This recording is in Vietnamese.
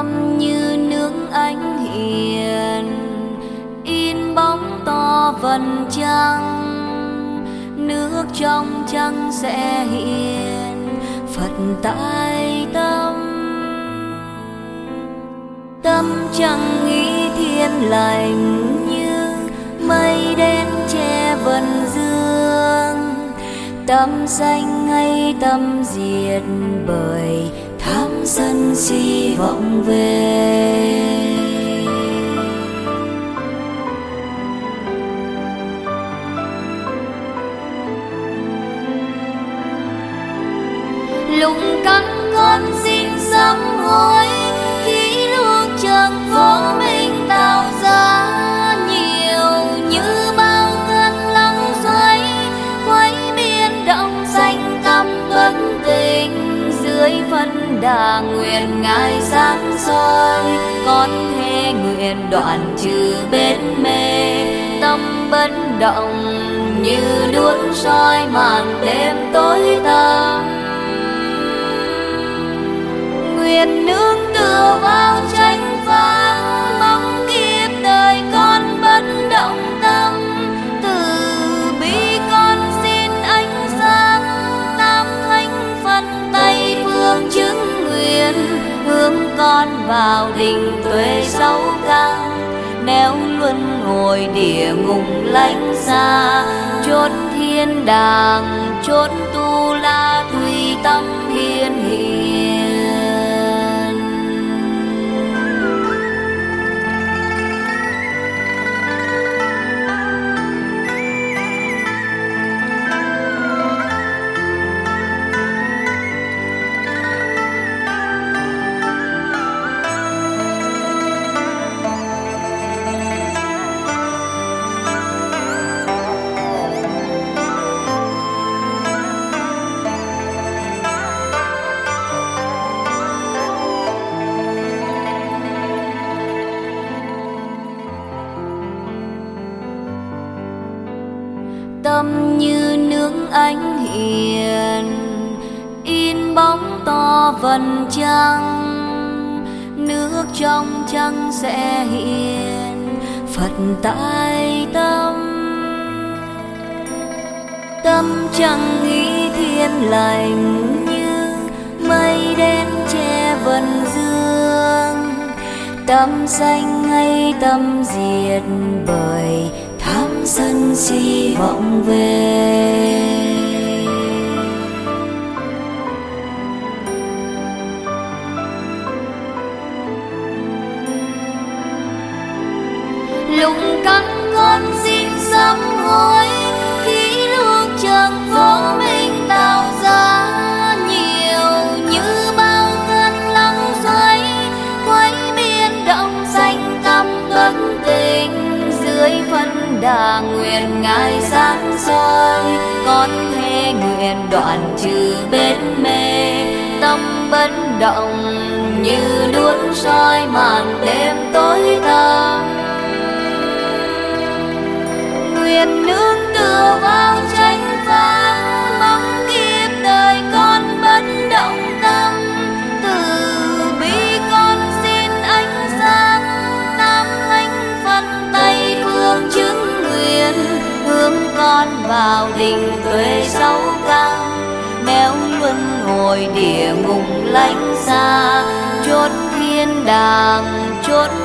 Tâm như nước ánh hiền, in bóng to vầng trăng. Nước trong trăng sẽ hiện, Phật tại tâm. Tâm chẳng nghĩ thiên lành, như mây đen che vần dương. Tâm sanh hay tâm diệt, bởi tham sân si vọng về. Lùng cắn con xin sám hối, khi lúc chẳng phổ mình tạo ra. Nhiều như bao cơn lắng xoáy, quấy biến động sanh tâm bất tình. Dưới phân đà nguyện Ngài sáng soi, con thế nguyện đoạn trừ bết mê. Tâm bất động như đuốc soi màn đêm tối tăm. Nguyện nương tựa vào chánh pháp, mong kiếp đời con bất động tâm. Từ bi con xin ánh sáng, tam thánh phân tay phương chứng nguyện. Hướng con vào định tuệ sáu căn, nếu luân hồi địa ngục lánh xa. Chốn thiên đàng, chốn tu la, tùy tâm hiền hiền. Tâm như nước ánh hiền, in bóng to vầng trăng. Nước trong trăng sẽ hiện, Phật tại tâm. Tâm chẳng nghĩ thiên lành, như mây đen che vần dương. Tâm sanh hay tâm diệt, bởi tham sân si vọng về. Lùng cắn con xin sám hối, khi lúc chẳng phổ mình tạo ra. Nhiều như bao cơn lắng xoáy, quấy biến động sanh tâm bất tình. Dưới phân đà nguyện Ngài sáng soi, con thế nguyện đoạn trừ bết mê. Tâm bất động như đuốc soi màn đêm tối tăm. Nguyện nương tựa vào chánh pháp, mong kiếp đời con bất động tâm. Từ bi con xin ánh sáng, tam thánh phân tay phương chứng nguyện. Hướng con vào định tuệ sáu căn, nếu luân hồi địa ngục lánh xa. Chốn thiên đàng, chốn